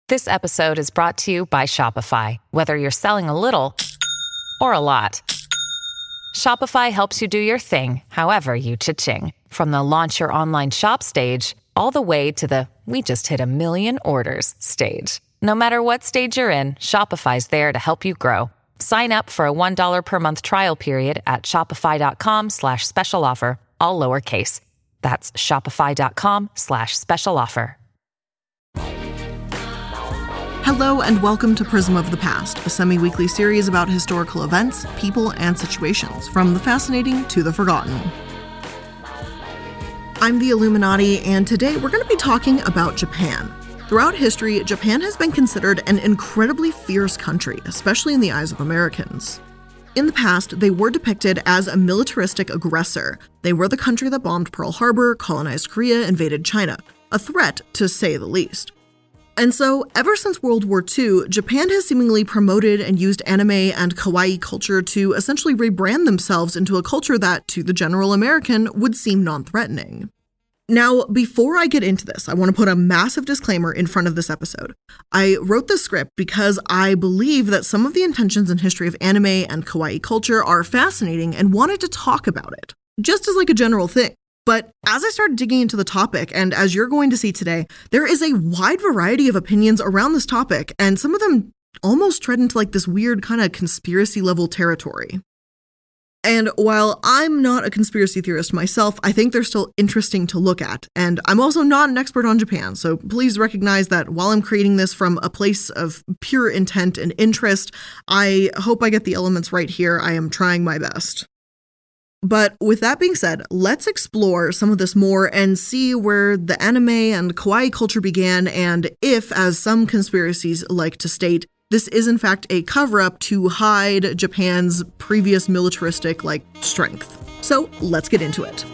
This episode is brought to you by Shopify. Whether you're selling a little or a lot, Shopify helps you do your thing, however you cha-ching. From the launch your online shop stage, all the way to the we just hit 1 million orders stage. No matter what stage you're in, Shopify's there to help you grow. Sign up for a $1 per month trial period at shopify.com/special offer, all lowercase. That's shopify.com/special offer. Hello and welcome to Prism of the Past, a semi-weekly series about historical events, people, and situations, from the fascinating to the forgotten. I'm the Illuminati, and today we're going to be talking about Japan. Throughout history, Japan has been considered an incredibly fierce country, especially in the eyes of Americans. In the past, they were depicted as a militaristic aggressor. They were the country that bombed Pearl Harbor, colonized Korea, invaded China. A threat, to say the least. And so, ever since World War II, Japan has seemingly promoted and used anime and kawaii culture to essentially rebrand themselves into a culture that, to the general American, would seem non-threatening. Now, before I get into this, I want to put a massive disclaimer in front of this episode. I wrote this script because I believe that some of the intentions and history of anime and kawaii culture are fascinating and wanted to talk about it, just as like a general thing. But as I started digging into the topic, and as you're going to see today, there is a wide variety of opinions around this topic, and some of them almost tread into like this weird kind of conspiracy level territory. And while I'm not a conspiracy theorist myself, I think they're still interesting to look at. And I'm also not an expert on Japan, so please recognize that while I'm creating this from a place of pure intent and interest, I hope I get the elements right here. I am trying my best. But with that being said, let's explore some of this more and see where the anime and kawaii culture began, and if, as some conspiracies like to state, this is in fact a cover-up to hide Japan's previous militaristic strength. So let's get into it.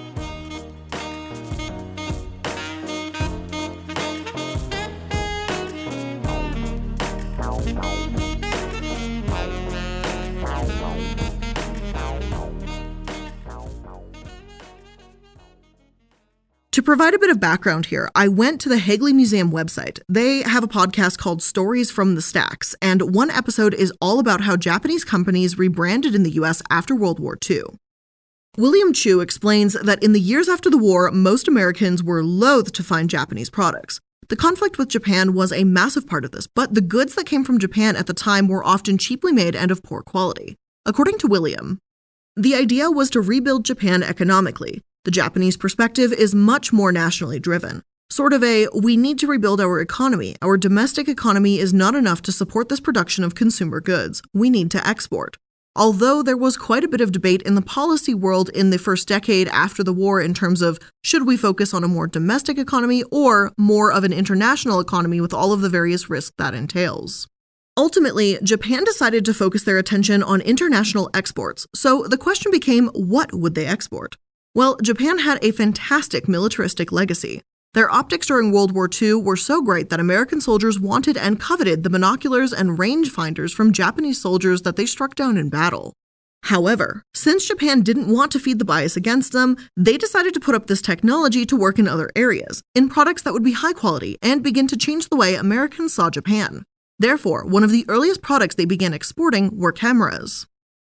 To provide a bit of background here, I went to the Hagley Museum website. They have a podcast called Stories from the Stacks, and one episode is all about how Japanese companies rebranded in the US after World War II. William Chu explains that in the years after the war, most Americans were loath to find Japanese products. The conflict with Japan was a massive part of this, but the goods that came from Japan at the time were often cheaply made and of poor quality. According to William, the idea was to rebuild Japan economically. The Japanese perspective is much more nationally driven. Sort of a, we need to rebuild our economy. Our domestic economy is not enough to support this production of consumer goods. We need to export. Although there was quite a bit of debate in the policy world in the first decade after the war in terms of should we focus on a more domestic economy or more of an international economy with all of the various risks that entails. Ultimately, Japan decided to focus their attention on international exports. So the question became, what would they export? Well, Japan had a fantastic militaristic legacy. Their optics during World War II were so great that American soldiers wanted and coveted the binoculars and rangefinders from Japanese soldiers that they struck down in battle. However, since Japan didn't want to feed the bias against them, they decided to put up this technology to work in other areas, in products that would be high quality and begin to change the way Americans saw Japan. Therefore, one of the earliest products they began exporting were cameras.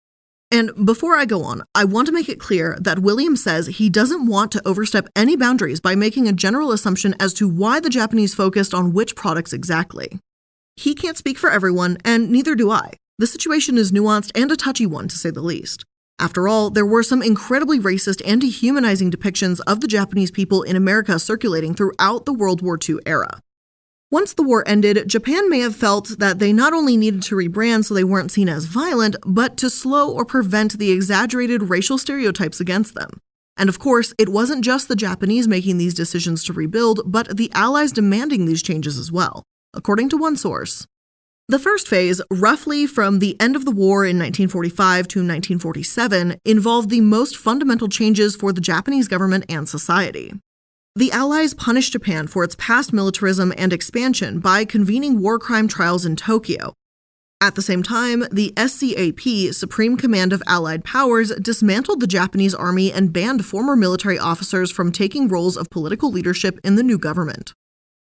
And before I go on, I want to make it clear that William says he doesn't want to overstep any boundaries by making a general assumption as to why the Japanese focused on which products exactly. He can't speak for everyone, and neither do I. The situation is nuanced and a touchy one, to say the least. After all, there were some incredibly racist and dehumanizing depictions of the Japanese people in America circulating throughout the World War II era. Once the war ended, Japan may have felt that they not only needed to rebrand so they weren't seen as violent, but to slow or prevent the exaggerated racial stereotypes against them. And of course, it wasn't just the Japanese making these decisions to rebuild, but the Allies demanding these changes as well, according to one source. The first phase, roughly from the end of the war in 1945 to 1947, involved the most fundamental changes for the Japanese government and society. The Allies punished Japan for its past militarism and expansion by convening war crime trials in Tokyo. At the same time, the SCAP, Supreme Command of Allied Powers, dismantled the Japanese army and banned former military officers from taking roles of political leadership in the new government.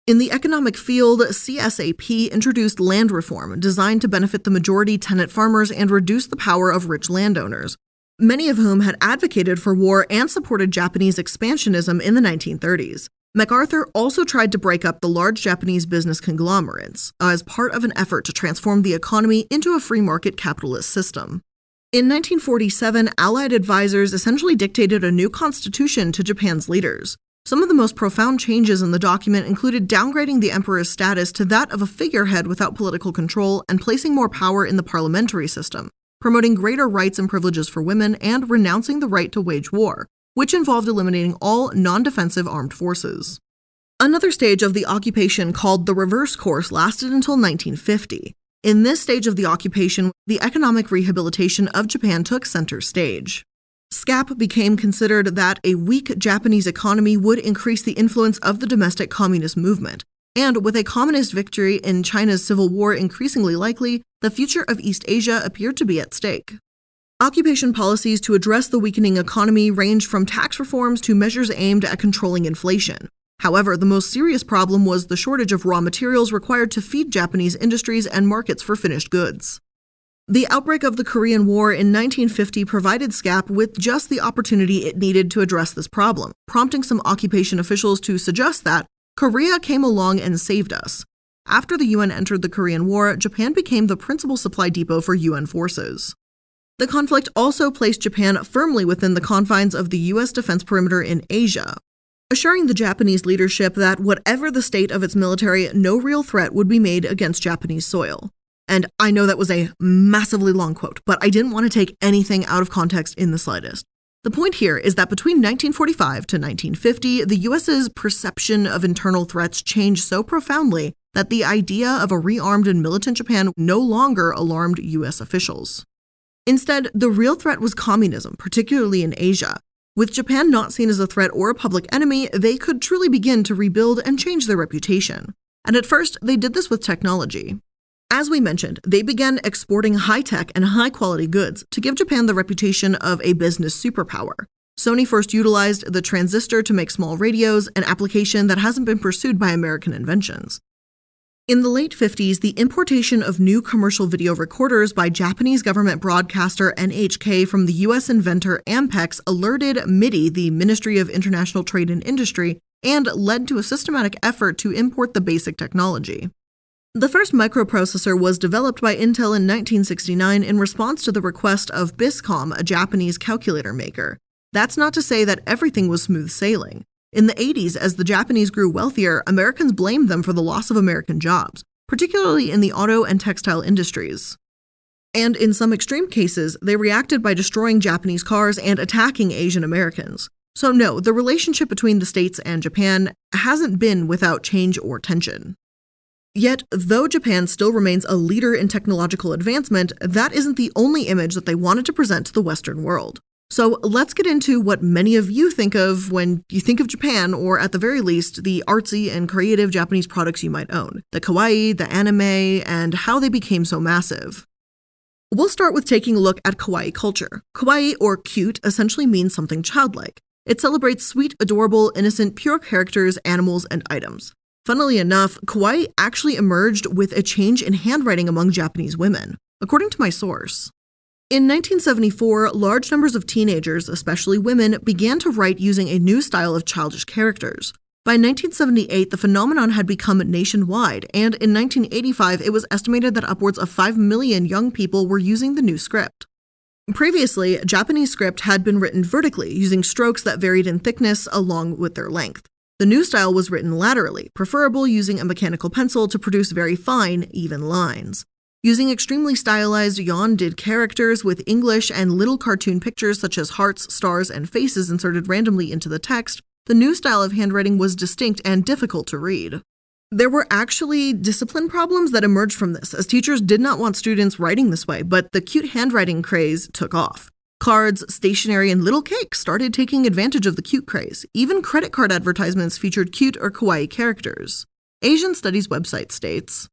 In the economic field, CSAP introduced land reform designed to benefit the majority tenant farmers and reduce the power of rich landowners, many of whom had advocated for war and supported Japanese expansionism in the 1930s. MacArthur also tried to break up the large Japanese business conglomerates as part of an effort to transform the economy into a free market capitalist system. In 1947, Allied advisors essentially dictated a new constitution to Japan's leaders. Some of the most profound changes in the document included downgrading the emperor's status to that of a figurehead without political control and placing more power in the parliamentary system, promoting greater rights and privileges for women, and renouncing the right to wage war, which involved eliminating all non-defensive armed forces. Another stage of the occupation, called the reverse course, lasted until 1950. In this stage of the occupation, the economic rehabilitation of Japan took center stage. SCAP became considered that a weak Japanese economy would increase the influence of the domestic communist movement, and with a communist victory in China's civil war increasingly likely, the future of East Asia appeared to be at stake. Occupation policies to address the weakening economy ranged from tax reforms to measures aimed at controlling inflation. However, the most serious problem was the shortage of raw materials required to feed Japanese industries and markets for finished goods. The outbreak of the Korean War in 1950 provided SCAP with just the opportunity it needed to address this problem, prompting some occupation officials to suggest that Korea came along and saved us. After the UN entered the Korean War, Japan became the principal supply depot for UN forces. The conflict also placed Japan firmly within the confines of the U.S. defense perimeter in Asia, assuring the Japanese leadership that whatever the state of its military, no real threat would be made against Japanese soil. And I know that was a massively long quote, but I didn't want to take anything out of context in the slightest. The point here is that between 1945 to 1950, the U.S.'s perception of internal threats changed so profoundly that the idea of a rearmed and militant Japan no longer alarmed U.S. officials. Instead, the real threat was communism, particularly in Asia. With Japan not seen as a threat or a public enemy, they could truly begin to rebuild and change their reputation. And at first, they did this with technology. As we mentioned, they began exporting high-tech and high-quality goods to give Japan the reputation of a business superpower. Sony first utilized the transistor to make small radios, an application that hasn't been pursued by American inventions. In the late 50s, the importation of new commercial video recorders by Japanese government broadcaster NHK from the U.S. inventor Ampex alerted MIDI, the Ministry of International Trade and Industry, and led to a systematic effort to import the basic technology. The first microprocessor was developed by Intel in 1969 in response to the request of Biscom, a Japanese calculator maker. That's not to say that everything was smooth sailing. In the 80s, as the Japanese grew wealthier, Americans blamed them for the loss of American jobs, particularly in the auto and textile industries. And in some extreme cases, they reacted by destroying Japanese cars and attacking Asian Americans. So no, the relationship between the States and Japan hasn't been without change or tension. Yet, though Japan still remains a leader in technological advancement, that isn't the only image that they wanted to present to the Western world. So let's get into what many of you think of when you think of Japan, or at the very least, the artsy and creative Japanese products you might own, the kawaii, the anime, and how they became so massive. We'll start with taking a look at kawaii culture. Kawaii, or cute, essentially means something childlike. It celebrates sweet, adorable, innocent, pure characters, animals, and items. Funnily enough, kawaii actually emerged with a change in handwriting among Japanese women, according to my source. In 1974, large numbers of teenagers, especially women, began to write using a new style of childish characters. By 1978, the phenomenon had become nationwide, and in 1985, it was estimated that upwards of 5 million young people were using the new script. Previously, Japanese script had been written vertically, using strokes that varied in thickness along with their length. The new style was written laterally, preferable using a mechanical pencil to produce very fine, even lines. Using extremely stylized yawn-did characters with English and little cartoon pictures such as hearts, stars, and faces inserted randomly into the text, the new style of handwriting was distinct and difficult to read. There were actually discipline problems that emerged from this, as teachers did not want students writing this way, but the cute handwriting craze took off. Cards, stationery, and little cakes started taking advantage of the cute craze. Even credit card advertisements featured cute or kawaii characters. Asian Studies website states,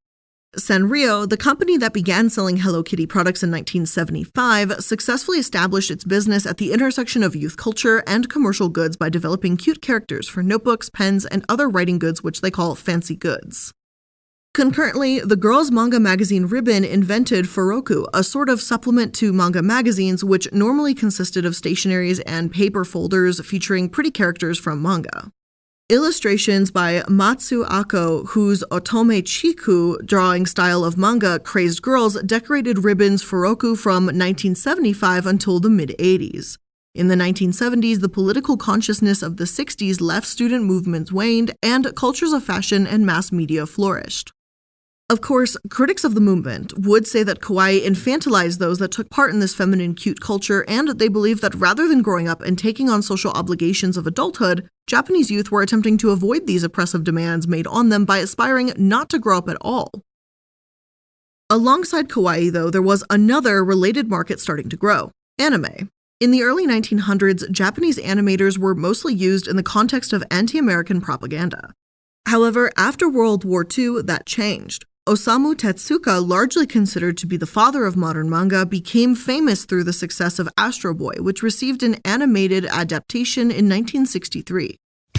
Sanrio, the company that began selling Hello Kitty products in 1975, successfully established its business at the intersection of youth culture and commercial goods by developing cute characters for notebooks, pens, and other writing goods which they call fancy goods. Concurrently, the girls' manga magazine Ribbon invented Furoku, a sort of supplement to manga magazines which normally consisted of stationeries and paper folders featuring pretty characters from manga. Illustrations by Matsu Ako, whose Otome Chiku drawing style of manga crazed girls, decorated Ribbon's Furoku from 1975 until the mid-80s. In the 1970s, the political consciousness of the 60s left student movements waned, and cultures of fashion and mass media flourished. Of course, critics of the movement would say that kawaii infantilized those that took part in this feminine cute culture, and they believed that rather than growing up and taking on social obligations of adulthood, Japanese youth were attempting to avoid these oppressive demands made on them by aspiring not to grow up at all. Alongside kawaii, though, there was another related market starting to grow: anime. In the early 1900s, Japanese animators were mostly used in the context of anti-American propaganda. However, after World War II, that changed. Osamu Tezuka, largely considered to be the father of modern manga, became famous through the success of Astro Boy, which received an animated adaptation in 1963.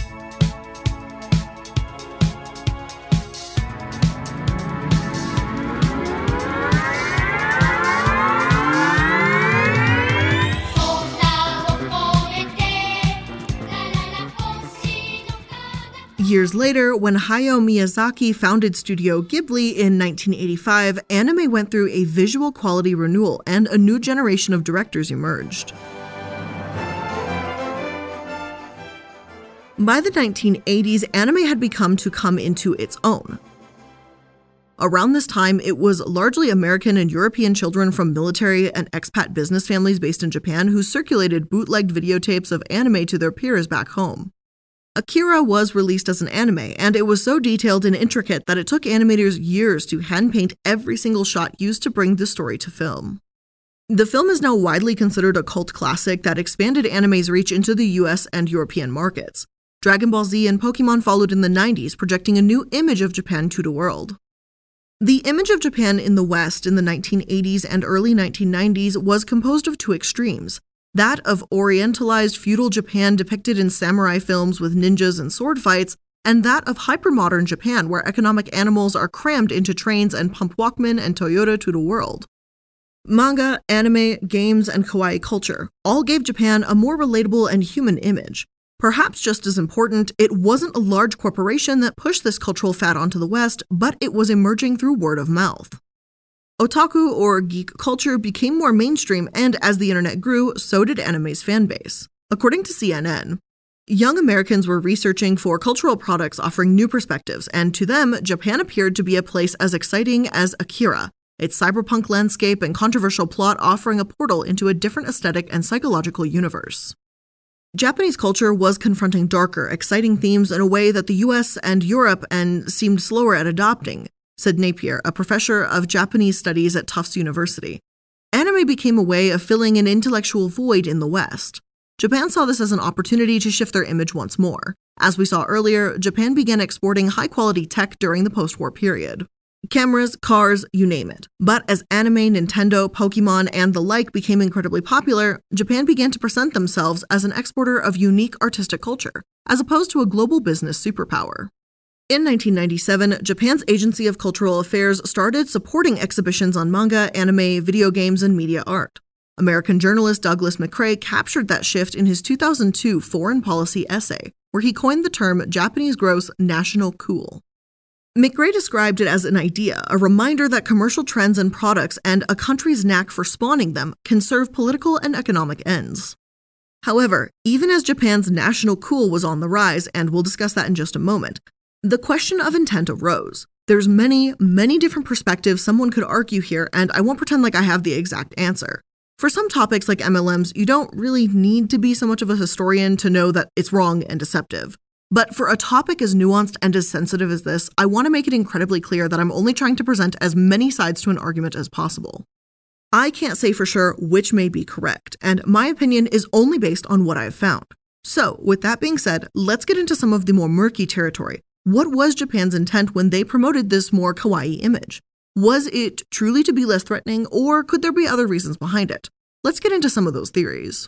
Years later, when Hayao Miyazaki founded Studio Ghibli in 1985, anime went through a visual quality renewal and a new generation of directors emerged. By the 1980s, anime had become to come into its own. Around this time, it was largely American and European children from military and expat business families based in Japan who circulated bootlegged videotapes of anime to their peers back home. Akira was released as an anime, and it was so detailed and intricate that it took animators years to hand-paint every single shot used to bring the story to film. The film is now widely considered a cult classic that expanded anime's reach into the US and European markets. Dragon Ball Z and Pokemon followed in the 90s, projecting a new image of Japan to the world. The image of Japan in the West in the 1980s and early 1990s was composed of two extremes: that of orientalized feudal Japan depicted in samurai films with ninjas and sword fights, and that of hypermodern Japan where economic animals are crammed into trains and pump Walkman and Toyota to the world. Manga, anime, games, and kawaii culture all gave Japan a more relatable and human image. Perhaps just as important, it wasn't a large corporation that pushed this cultural fad onto the West, but it was emerging through word of mouth. Otaku, or geek culture, became more mainstream, and as the internet grew, so did anime's fanbase. According to CNN, young Americans were researching for cultural products offering new perspectives, and to them, Japan appeared to be a place as exciting as Akira, its cyberpunk landscape and controversial plot offering a portal into a different aesthetic and psychological universe. Japanese culture was confronting darker, exciting themes in a way that the US and Europe seemed slower at adopting, said Napier, a professor of Japanese studies at Tufts University. Anime became a way of filling an intellectual void in the West. Japan saw this as an opportunity to shift their image once more. As we saw earlier, Japan began exporting high-quality tech during the post-war period. Cameras, cars, you name it. But as anime, Nintendo, Pokemon, and the like became incredibly popular, Japan began to present themselves as an exporter of unique artistic culture, as opposed to a global business superpower. In 1997, Japan's Agency of Cultural Affairs started supporting exhibitions on manga, anime, video games, and media art. American journalist Douglas McCrae captured that shift in his 2002 foreign policy essay, where he coined the term Japanese gross national cool. McCrae described it as an idea, a reminder that commercial trends and products and a country's knack for spawning them can serve political and economic ends. However, even as Japan's national cool was on the rise, and we'll discuss that in just a moment, the question of intent arose. There's many different perspectives someone could argue here, and I won't pretend like I have the exact answer. For some topics like MLMs, you don't really need to be so much of a historian to know that it's wrong and deceptive. But for a topic as nuanced and as sensitive as this, I want to make it incredibly clear that I'm only trying to present as many sides to an argument as possible. I can't say for sure which may be correct, and my opinion is only based on what I've found. So, with that being said, let's get into some of the more murky territory. What was Japan's intent when they promoted this more kawaii image? Was it truly to be less threatening, or could there be other reasons behind it? Let's get into some of those theories.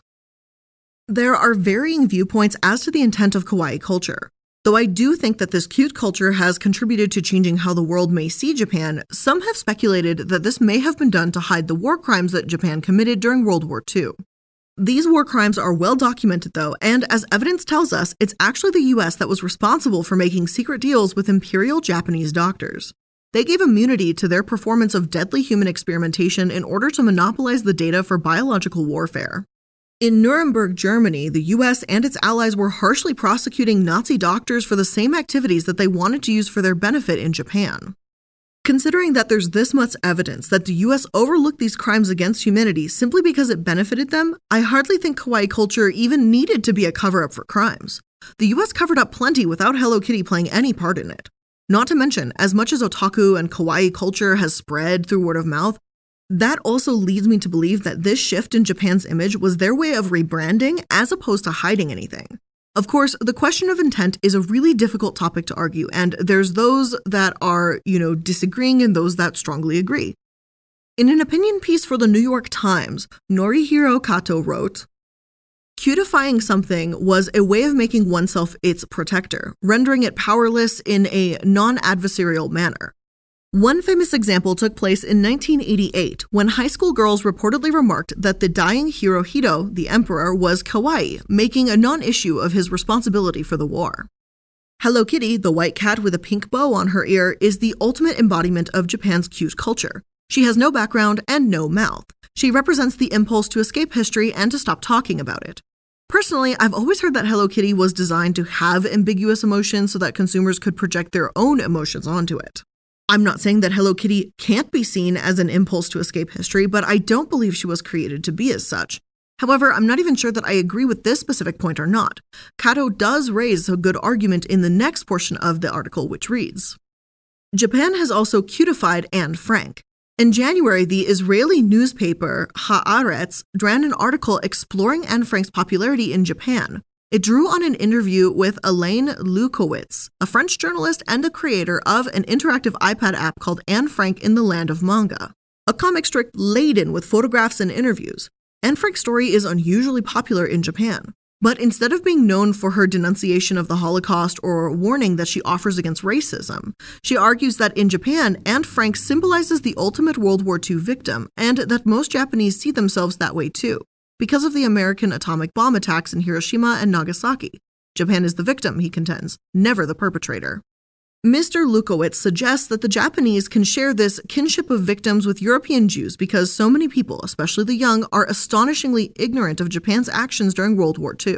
There are varying viewpoints as to the intent of kawaii culture. Though I do think that this cute culture has contributed to changing how the world may see Japan, some have speculated that this may have been done to hide the war crimes that Japan committed during World War II. These war crimes are well documented though, and as evidence tells us, it's actually the US that was responsible for making secret deals with imperial Japanese doctors. They gave immunity to their performance of deadly human experimentation in order to monopolize the data for biological warfare. In Nuremberg, Germany, the US and its allies were harshly prosecuting Nazi doctors for the same activities that they wanted to use for their benefit in Japan. Considering that there's this much evidence that the US overlooked these crimes against humanity simply because it benefited them, I hardly think kawaii culture even needed to be a cover-up for crimes. The US covered up plenty without Hello Kitty playing any part in it. Not to mention, as much as otaku and kawaii culture has spread through word of mouth, that also leads me to believe that this shift in Japan's image was their way of rebranding as opposed to hiding anything. Of course, the question of intent is a really difficult topic to argue, and there's those that are, disagreeing and those that strongly agree. In an opinion piece for the New York Times, Norihiro Kato wrote, "Cutifying something was a way of making oneself its protector, rendering it powerless in a non-adversarial manner. One famous example took place in 1988 when high school girls reportedly remarked that the dying Hirohito, the emperor, was kawaii, making a non-issue of his responsibility for the war." Hello Kitty, the white cat with a pink bow on her ear, is the ultimate embodiment of Japan's cute culture. She has no background and no mouth. She represents the impulse to escape history and to stop talking about it. Personally, I've always heard that Hello Kitty was designed to have ambiguous emotions so that consumers could project their own emotions onto it. I'm not saying that Hello Kitty can't be seen as an impulse to escape history, but I don't believe she was created to be as such. However, I'm not even sure that I agree with this specific point or not. Kato does raise a good argument in the next portion of the article, which reads, "Japan has also cutified Anne Frank. In January, the Israeli newspaper Haaretz ran an article exploring Anne Frank's popularity in Japan. It drew on an interview with Elaine Lukowitz, a French journalist and a creator of an interactive iPad app called Anne Frank in the Land of Manga, a comic strip laden with photographs and interviews. Anne Frank's story is unusually popular in Japan, but instead of being known for her denunciation of the Holocaust or warning that she offers against racism, she argues that in Japan, Anne Frank symbolizes the ultimate World War II victim and that most Japanese see themselves that way too. Because of the American atomic bomb attacks in Hiroshima and Nagasaki. Japan is the victim, he contends, never the perpetrator." Mr. Lukowitz suggests that the Japanese can share this kinship of victims with European Jews because so many people, especially the young, are astonishingly ignorant of Japan's actions during World War II.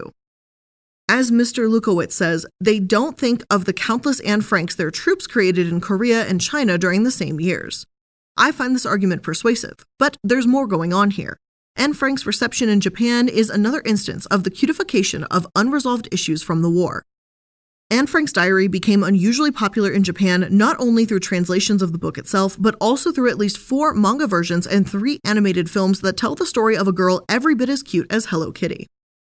As Mr. Lukowitz says, they don't think of the countless Anne Franks their troops created in Korea and China during the same years. I find this argument persuasive, but there's more going on here. Anne Frank's reception in Japan is another instance of the cutification of unresolved issues from the war. Anne Frank's diary became unusually popular in Japan not only through translations of the book itself, but also through at least 4 manga versions and 3 animated films that tell the story of a girl every bit as cute as Hello Kitty.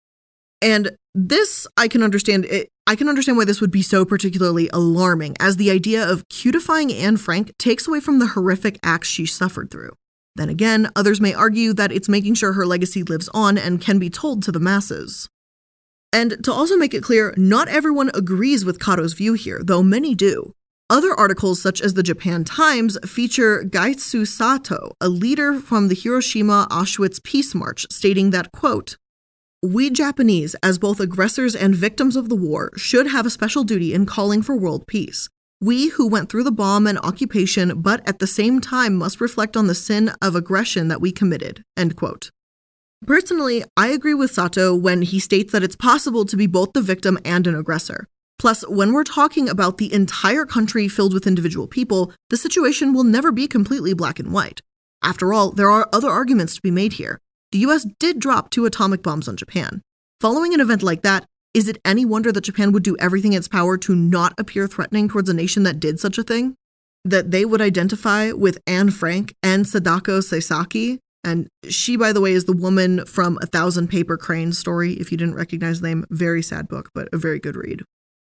And this, I can understand why this would be so particularly alarming, as the idea of cutifying Anne Frank takes away from the horrific acts she suffered through. Then again, others may argue that it's making sure her legacy lives on and can be told to the masses. And to also make it clear, not everyone agrees with Kato's view here, though many do. Other articles, such as the Japan Times, feature Gaitsu Sato, a leader from the Hiroshima Auschwitz Peace March, stating that, quote, "We Japanese, as both aggressors and victims of the war, should have a special duty in calling for world peace. We who went through the bomb and occupation, but at the same time must reflect on the sin of aggression that we committed." End quote. Personally, I agree with Sato when he states that it's possible to be both the victim and an aggressor. Plus, when we're talking about the entire country filled with individual people, the situation will never be completely black and white. After all, there are other arguments to be made here. The US did drop 2 atomic bombs on Japan. Following an event like that, is it any wonder that Japan would do everything in its power to not appear threatening towards a nation that did such a thing? That they would identify with Anne Frank and Sadako Seisaki? And she, by the way, is the woman from 1,000 Paper Cranes story, if you didn't recognize the name. Very sad book, but a very good read.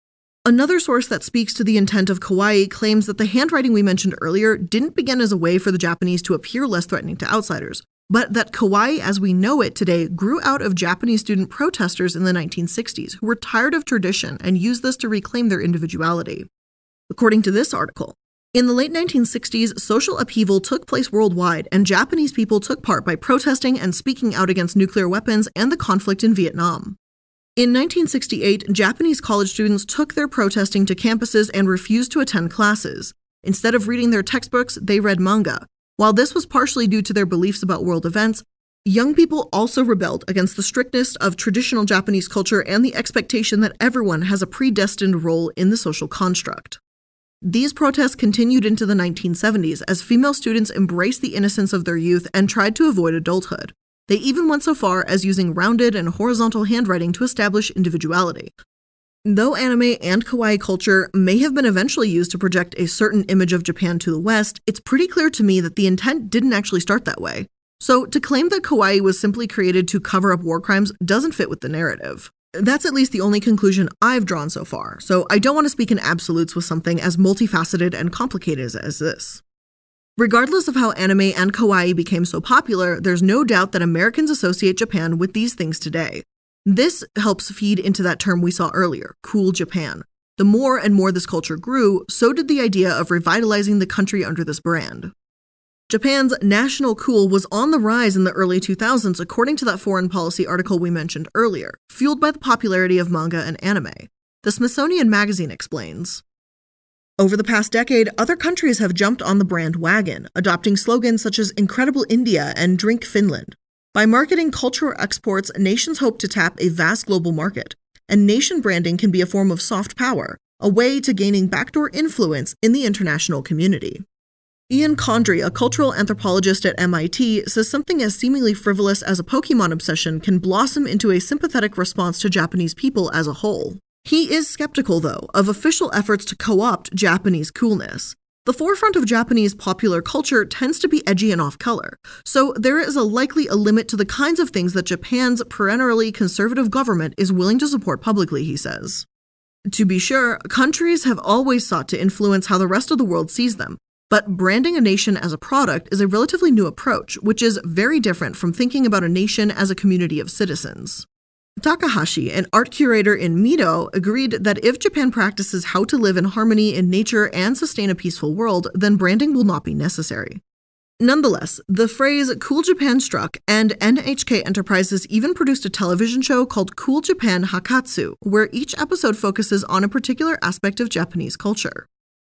Another source that speaks to the intent of kawaii claims that the handwriting we mentioned earlier didn't begin as a way for the Japanese to appear less threatening to outsiders, but that kawaii as we know it today grew out of Japanese student protesters in the 1960s who were tired of tradition and used this to reclaim their individuality. According to this article, in the late 1960s, social upheaval took place worldwide, and Japanese people took part by protesting and speaking out against nuclear weapons and the conflict in Vietnam. In 1968, Japanese college students took their protesting to campuses and refused to attend classes. Instead of reading their textbooks, they read manga. While this was partially due to their beliefs about world events, young people also rebelled against the strictness of traditional Japanese culture and the expectation that everyone has a predestined role in the social construct. These protests continued into the 1970s as female students embraced the innocence of their youth and tried to avoid adulthood. They even went so far as using rounded and horizontal handwriting to establish individuality. Though anime and kawaii culture may have been eventually used to project a certain image of Japan to the West, it's pretty clear to me that the intent didn't actually start that way. So to claim that kawaii was simply created to cover up war crimes doesn't fit with the narrative. That's at least the only conclusion I've drawn so far, so I don't want to speak in absolutes with something as multifaceted and complicated as this. Regardless of how anime and kawaii became so popular, there's no doubt that Americans associate Japan with these things today. This helps feed into that term we saw earlier, cool Japan. The more and more this culture grew, so did the idea of revitalizing the country under this brand. Japan's national cool was on the rise in the early 2000s according to that foreign policy article we mentioned earlier, fueled by the popularity of manga and anime. The Smithsonian Magazine explains, over the past decade, other countries have jumped on the brand wagon, adopting slogans such as Incredible India and Drink Finland. By marketing cultural exports, nations hope to tap a vast global market, and nation branding can be a form of soft power, a way to gaining backdoor influence in the international community. Ian Condry, a cultural anthropologist at MIT, says something as seemingly frivolous as a Pokemon obsession can blossom into a sympathetic response to Japanese people as a whole. He is skeptical, though, of official efforts to co-opt Japanese coolness. The forefront of Japanese popular culture tends to be edgy and off-color, so there is likely a limit to the kinds of things that Japan's perennially conservative government is willing to support publicly, he says. To be sure, countries have always sought to influence how the rest of the world sees them, but branding a nation as a product is a relatively new approach, which is very different from thinking about a nation as a community of citizens. Takahashi, an art curator in Mito, agreed that if Japan practices how to live in harmony in nature and sustain a peaceful world, then branding will not be necessary. Nonetheless, the phrase Cool Japan struck, and NHK Enterprises even produced a television show called Cool Japan Hakatsu, where each episode focuses on a particular aspect of Japanese culture.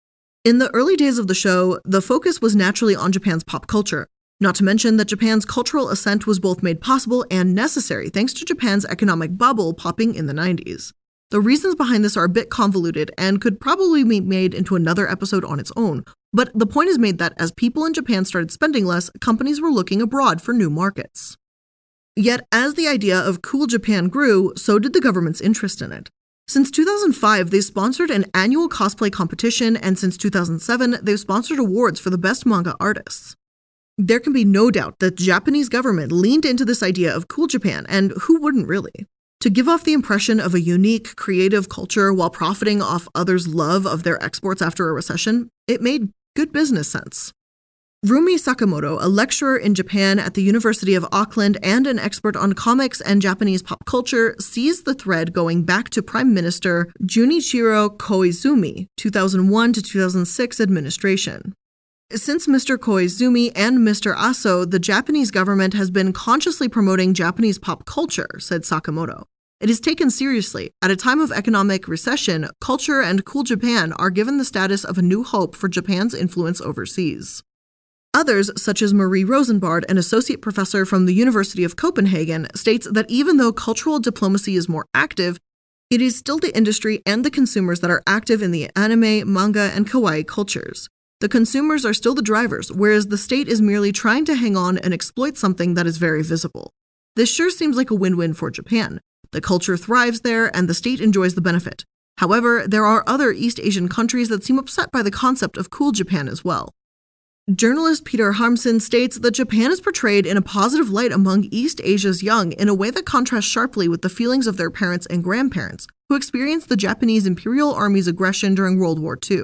In the early days of the show, the focus was naturally on Japan's pop culture, not to mention that Japan's cultural ascent was both made possible and necessary thanks to Japan's economic bubble popping in the 90s. The reasons behind this are a bit convoluted and could probably be made into another episode on its own, but the point is made that as people in Japan started spending less, companies were looking abroad for new markets. Yet, as the idea of Cool Japan grew, so did the government's interest in it. Since 2005, they've sponsored an annual cosplay competition, and since 2007, they've sponsored awards for the best manga artists. There can be no doubt that the Japanese government leaned into this idea of Cool Japan, and who wouldn't really? To give off the impression of a unique, creative culture while profiting off others' love of their exports after a recession, it made good business sense. Rumi Sakamoto, a lecturer in Japan at the University of Auckland and an expert on comics and Japanese pop culture, sees the thread going back to Prime Minister Junichiro Koizumi, 2001 to 2006 administration. Since Mr. Koizumi and Mr. Aso, the Japanese government has been consciously promoting Japanese pop culture, said Sakamoto. It is taken seriously. At a time of economic recession, culture and Cool Japan are given the status of a new hope for Japan's influence overseas. Others, such as Marie Rosenbard, an associate professor from the University of Copenhagen, states that even though cultural diplomacy is more active, it is still the industry and the consumers that are active in the anime, manga, and kawaii cultures. The consumers are still the drivers, whereas the state is merely trying to hang on and exploit something that is very visible. This sure seems like a win-win for Japan. The culture thrives there, and the state enjoys the benefit. However, there are other East Asian countries that seem upset by the concept of Cool Japan as well. Journalist Peter Harmson states that Japan is portrayed in a positive light among East Asia's young in a way that contrasts sharply with the feelings of their parents and grandparents, who experienced the Japanese Imperial Army's aggression during World War II.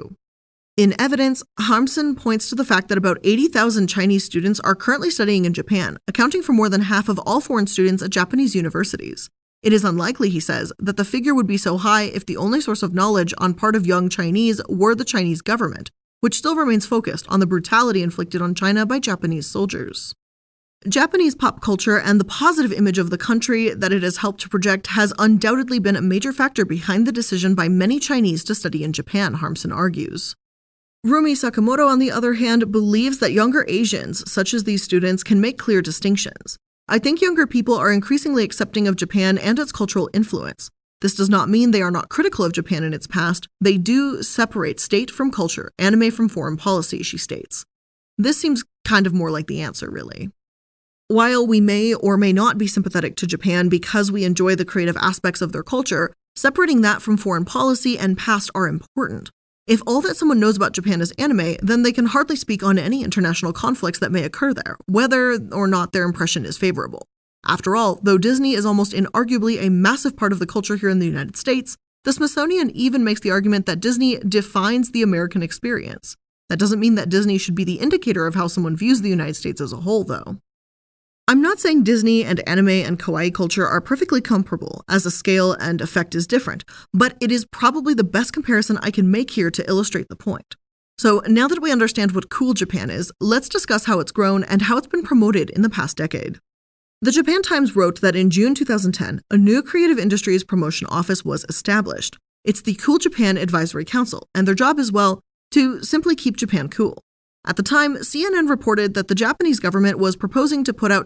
In evidence, Harmsen points to the fact that about 80,000 Chinese students are currently studying in Japan, accounting for more than half of all foreign students at Japanese universities. It is unlikely, he says, that the figure would be so high if the only source of knowledge on part of young Chinese were the Chinese government, which still remains focused on the brutality inflicted on China by Japanese soldiers. Japanese pop culture and the positive image of the country that it has helped to project has undoubtedly been a major factor behind the decision by many Chinese to study in Japan, Harmsen argues. Rumi Sakamoto, on the other hand, believes that younger Asians, such as these students, can make clear distinctions. I think younger people are increasingly accepting of Japan and its cultural influence. This does not mean they are not critical of Japan in its past. They do separate state from culture, anime from foreign policy, she states. This seems kind of more like the answer, really. While we may or may not be sympathetic to Japan because we enjoy the creative aspects of their culture, separating that from foreign policy and past are important. If all that someone knows about Japan is anime, then they can hardly speak on any international conflicts that may occur there, whether or not their impression is favorable. After all, though Disney is almost inarguably a massive part of the culture here in the United States, the Smithsonian even makes the argument that Disney defines the American experience. That doesn't mean that Disney should be the indicator of how someone views the United States as a whole, though. I'm not saying Disney and anime and kawaii culture are perfectly comparable, as the scale and effect is different, but it is probably the best comparison I can make here to illustrate the point. So now that we understand what cool Japan is, let's discuss how it's grown and how it's been promoted in the past decade. The Japan Times wrote that in June 2010, a new creative industries promotion office was established. It's the Cool Japan Advisory Council, and their job is, well, to simply keep Japan cool. At the time, CNN reported that the Japanese government was proposing to put out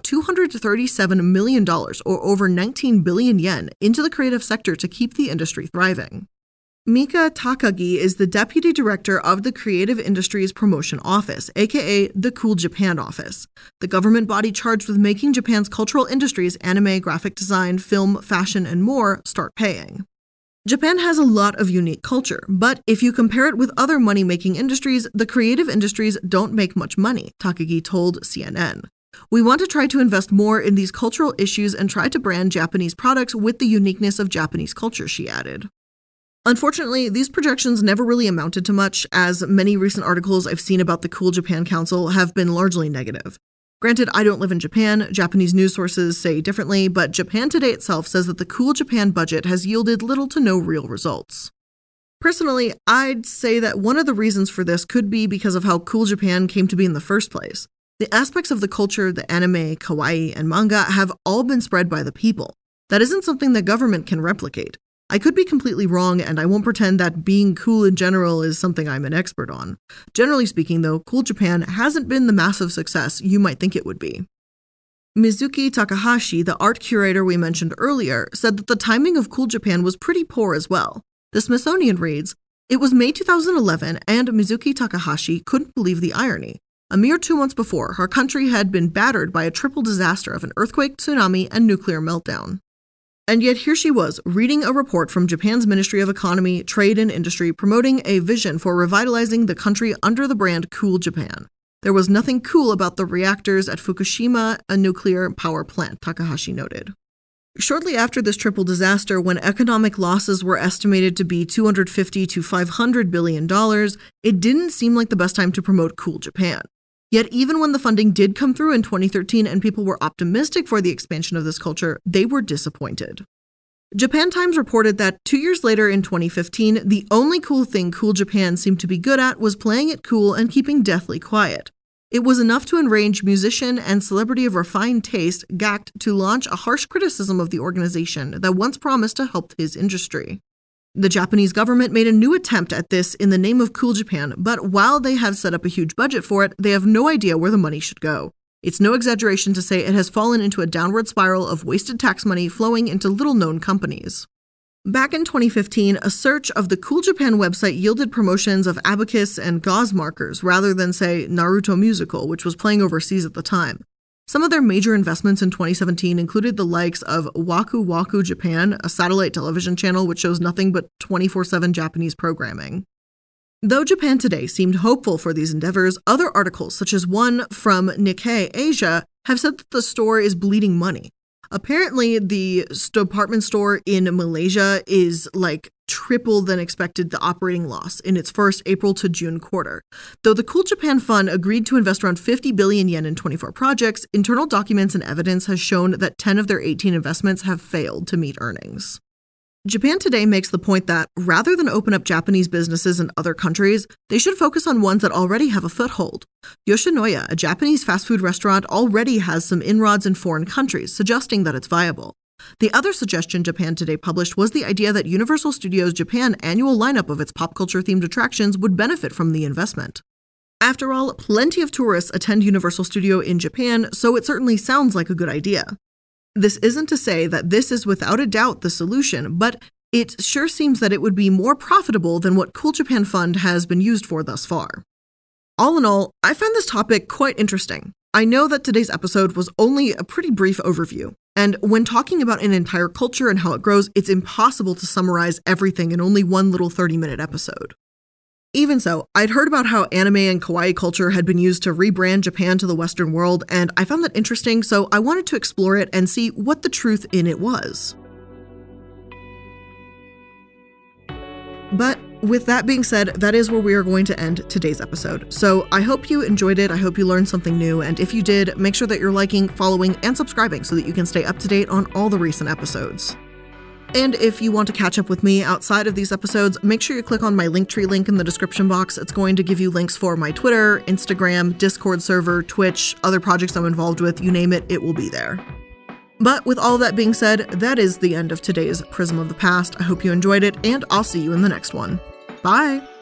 $237 million, or over 19 billion yen, into the creative sector to keep the industry thriving. Mika Takagi is the deputy director of the Creative Industries Promotion Office, aka the Cool Japan Office, the government body charged with making Japan's cultural industries, anime, graphic design, film, fashion, and more, start paying. Japan has a lot of unique culture, but if you compare it with other money-making industries, the creative industries don't make much money, Takagi told CNN. We want to try to invest more in these cultural issues and try to brand Japanese products with the uniqueness of Japanese culture, she added. Unfortunately, these projections never really amounted to much, as many recent articles I've seen about the Cool Japan Council have been largely negative. Granted, I don't live in Japan, Japanese news sources say differently, but Japan Today itself says that the Cool Japan budget has yielded little to no real results. Personally, I'd say that one of the reasons for this could be because of how Cool Japan came to be in the first place. The aspects of the culture, the anime, kawaii, and manga have all been spread by the people. That isn't something the government can replicate. I could be completely wrong, and I won't pretend that being cool in general is something I'm an expert on. Generally speaking, though, Cool Japan hasn't been the massive success you might think it would be. Mizuki Takahashi, the art curator we mentioned earlier, said that the timing of Cool Japan was pretty poor as well. The Smithsonian reads, "It was May 2011, and Mizuki Takahashi couldn't believe the irony. A mere 2 months before, her country had been battered by a triple disaster of an earthquake, tsunami, and nuclear meltdown. And yet here she was, reading a report from Japan's Ministry of Economy, Trade and Industry promoting a vision for revitalizing the country under the brand Cool Japan. There was nothing cool about the reactors at Fukushima, a nuclear power plant," Takahashi noted. Shortly after this triple disaster, when economic losses were estimated to be $250 to $500 billion, it didn't seem like the best time to promote Cool Japan. Yet even when the funding did come through in 2013 and people were optimistic for the expansion of this culture, they were disappointed. Japan Times reported that 2 years later in 2015, the only cool thing Cool Japan seemed to be good at was playing it cool and keeping deathly quiet. It was enough to enrage musician and celebrity of refined taste, GACKT, to launch a harsh criticism of the organization that once promised to help his industry. The Japanese government made a new attempt at this in the name of Cool Japan, but while they have set up a huge budget for it, they have no idea where the money should go. It's no exaggeration to say it has fallen into a downward spiral of wasted tax money flowing into little-known companies. Back in 2015, a search of the Cool Japan website yielded promotions of Abacus and gauze markers rather than, say, Naruto Musical, which was playing overseas at the time. Some of their major investments in 2017 included the likes of Waku Waku Japan, a satellite television channel which shows nothing but 24/7 Japanese programming. Though Japan Today seemed hopeful for these endeavors, other articles, such as one from Nikkei Asia, have said that the store is bleeding money. Apparently, the department store in Malaysia is like triple than expected the operating loss in its first April to June quarter. Though the Cool Japan Fund agreed to invest around 50 billion yen in 24 projects, internal documents and evidence has shown that 10 of their 18 investments have failed to meet earnings. Japan Today makes the point that rather than open up Japanese businesses in other countries, they should focus on ones that already have a foothold. Yoshinoya, a Japanese fast food restaurant, already has some inroads in foreign countries, suggesting that it's viable. The other suggestion Japan Today published was the idea that Universal Studios Japan annual lineup of its pop culture-themed attractions would benefit from the investment. After all, plenty of tourists attend Universal Studio in Japan, so it certainly sounds like a good idea. This isn't to say that this is without a doubt the solution, but it sure seems that it would be more profitable than what Cool Japan Fund has been used for thus far. All in all, I found this topic quite interesting. I know that today's episode was only a pretty brief overview, and when talking about an entire culture and how it grows, it's impossible to summarize everything in only one little 30-minute episode. Even so, I'd heard about how anime and kawaii culture had been used to rebrand Japan to the Western world, and I found that interesting, so I wanted to explore it and see what the truth in it was. But with that being said, that is where we are going to end today's episode. So I hope you enjoyed it, I hope you learned something new, and if you did, make sure that you're liking, following, and subscribing so that you can stay up to date on all the recent episodes. And if you want to catch up with me outside of these episodes, make sure you click on my Linktree link in the description box. It's going to give you links for my Twitter, Instagram, Discord server, Twitch, other projects I'm involved with, you name it, it will be there. But with all that being said, that is the end of today's Prism of the Past. I hope you enjoyed it, and I'll see you in the next one. Bye!